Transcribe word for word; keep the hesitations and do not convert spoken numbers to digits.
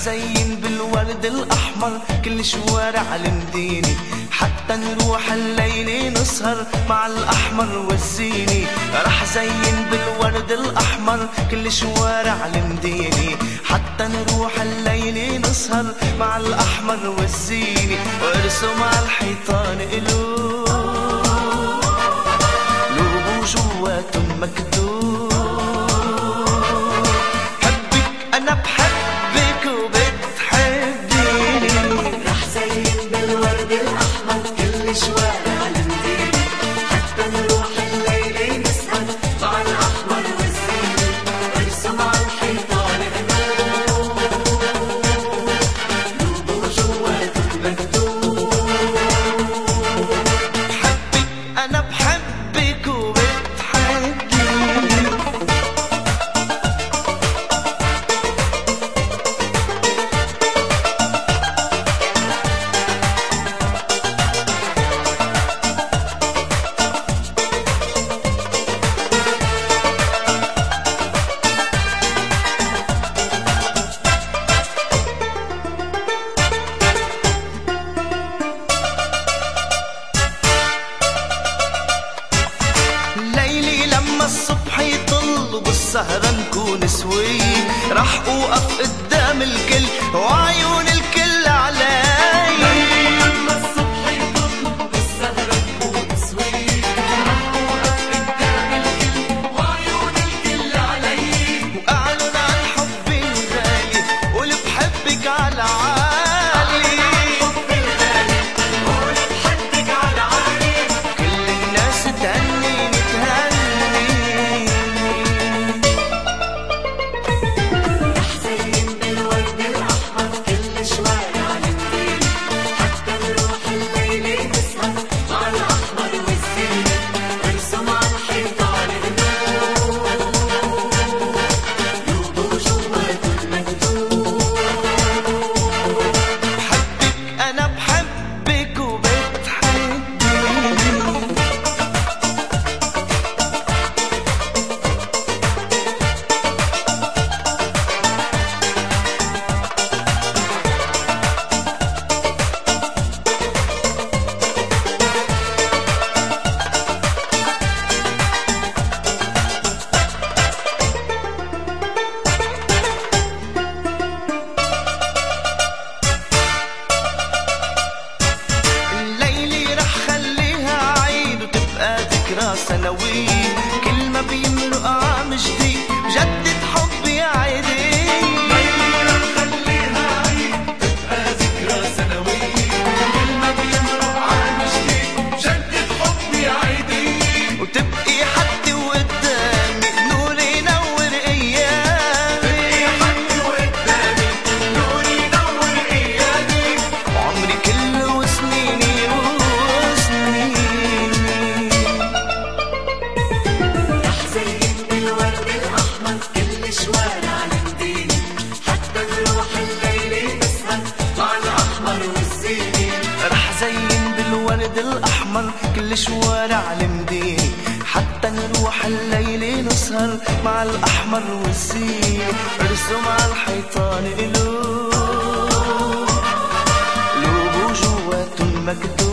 زين بالورد الأحمر كل شوارع المدينة، حتى نروح الليلة نسهر مع الأحمر والزيني. رح زين بالورد الأحمر كل شوارع المدينة، حتى نروح الليلة نسهر مع الأحمر والزيني. وارسم على الحيطان قلوب قلوب وجواتهم مكتوب حبك أنا بحبك وبتحبيني. رح زين بالورد الأحمر كل شوارع المدينة، حتى نروح الليلة نسهر مع الأحمر والزيني. وارسم على الحيطان قلوب قلوب وجواتهم مكتوب حبك أنا بحبك وبتحبيني. ليلي لما الصبح يطل وبالسهرة نكون سوي، رح اوقف قدام الكل وعيون الكل علي. ليلي لما الصبح يطل وبالسهرة نكون سوي، رح أوقف قدام الكل وعيون الكل علي. واعلن عن حبي الغالي قول بحبك على عالي. حبي الغالي قول بحبك على عالي. كل الناس تهنيني تهنيني. رح زين بالورد الأحمر كل شوارع المدينة، حتى نروح الليلة نسهر مع الأحمر والزيني. وارسم على الحيطان قلوب قلوب وجواتهم مكتوب بحبك أنا بحبك وبتحبيني. الليلة رح خليها عيد وتبقى ذكرى سنوية، كل ما بيمرق عام جديد بجدد حبي عيدي. ليلي رح خليها عيد تبقى ذكرى سنوية، كل ما بيمرق عام جديد جدد حبي عيدي. وتبقي حدي وقدامي نور ينور ايامي. حدي وقدامي نور ينور ايامي. وعمري كله وسنيني وسنيني. رح زين بالورد الأحمر كل شوارع المدينة، حتى نروح الليلة نسهر مع الأحمر والزيني. رح زين بالورد الأحمر كل شوارع المدينة، حتى نروح الليلة نسهر مع الأحمر والزيني. ارسم على الحيطان قلوب قلوب وجواتهم مكتوب